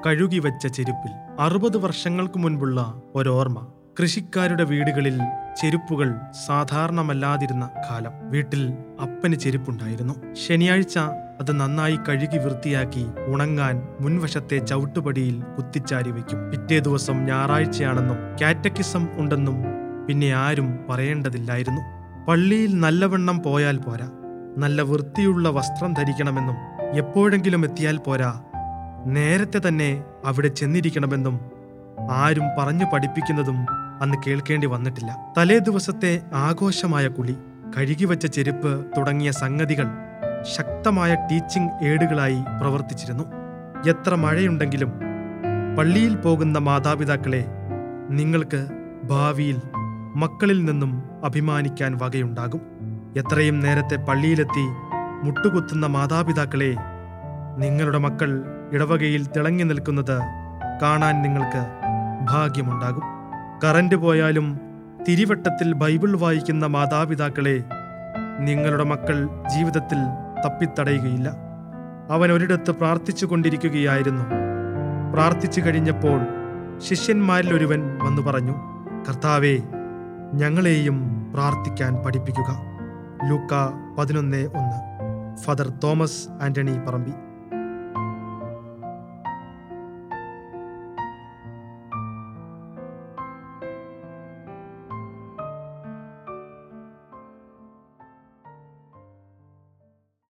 കഴുകി വെച്ച ചെരുപ്പിൽ. 60 വർഷങ്ങൾക്ക് മുൻപുള്ള ഒരോർമ്മ. കൃഷിക്കാരുടെ വീടുകളിൽ ചെരുപ്പുകൾ സാധാരണമല്ലാതിരുന്ന കാലം. വീട്ടിൽ അപ്പന് ചെരുപ്പുണ്ടായിരുന്നു. ശനിയാഴ്ച അത് നന്നായി കഴുകി വൃത്തിയാക്കി ഉണങ്ങാൻ മുൻവശത്തെ ചവിട്ടുപടിയിൽ കുത്തിച്ചാരി വയ്ക്കും. പിറ്റേ ദിവസം ഞായറാഴ്ചയാണെന്നും കാറ്റക്കിസം ഉണ്ടെന്നും പിന്നെ ആരും പറയേണ്ടതില്ലായിരുന്നു. പള്ളിയിൽ നല്ലവണ്ണം പോയാൽ പോരാ, നല്ല വൃത്തിയുള്ള വസ്ത്രം ധരിക്കണമെന്നും എപ്പോഴെങ്കിലും എത്തിയാൽ പോരാ, നേരത്തെ തന്നെ അവിടെ ചെന്നിരിക്കണമെന്നും ആരും പറഞ്ഞു പഠിപ്പിക്കുന്നതും അന്ന് കേൾക്കേണ്ടി വന്നിട്ടില്ല. തലേ ദിവസത്തെ ആഘോഷമായ കുളി, കഴുകിവെച്ച ചെരുപ്പ് തുടങ്ങിയ സംഗതികൾ ശക്തമായ ടീച്ചിങ് ഏടുകളായി പ്രവർത്തിച്ചിരുന്നു. എത്ര മഴയുണ്ടെങ്കിലും പള്ളിയിൽ പോകുന്ന മാതാപിതാക്കളെ, നിങ്ങൾക്ക് ഭാവിയിൽ മക്കളിൽ നിന്നും അഭിമാനിക്കാൻ വകയുണ്ടാകും. എത്രയും നേരത്തെ പള്ളിയിലെത്തി മുട്ടുകുത്തുന്ന മാതാപിതാക്കളെ, നിങ്ങളുടെ മക്കൾ ഇടവകയിൽ തിളങ്ങി നിൽക്കുന്നത് കാണാൻ നിങ്ങൾക്ക് ഭാഗ്യമുണ്ടാകും. കറന്റ് പോയാലും തിരിവട്ടത്തിൽ ബൈബിൾ വായിക്കുന്ന മാതാപിതാക്കളെ, നിങ്ങളുടെ മക്കൾ ജീവിതത്തിൽ തപ്പിത്തടയുകയില്ല. അവൻ ഒരിടത്ത് പ്രാർത്ഥിച്ചു കൊണ്ടിരിക്കുകയായിരുന്നു. പ്രാർത്ഥിച്ചു കഴിഞ്ഞപ്പോൾ ശിഷ്യന്മാരിൽ ഒരുവൻ വന്നു പറഞ്ഞു, കർത്താവേ, ഞങ്ങളെയും പ്രാർത്ഥിക്കാൻ പഠിപ്പിക്കുക. ലൂക്ക 11:1. ഫാദർ തോമസ് ആന്റണി പറമ്പി.